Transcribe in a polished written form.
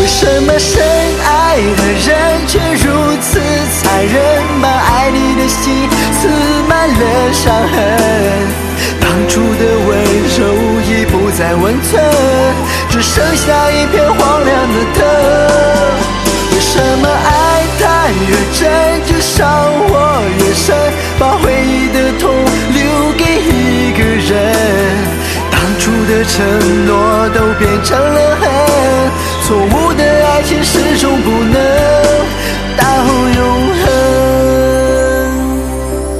什么深爱的人却如此残忍，把爱你的心刺满了伤痕。当初的温柔已不再温存，只剩下一片荒凉的疼。为什么爱太越真，就伤我越深，把回忆的痛留给一个人。当初的承诺都变成了恨，错误的爱情始终不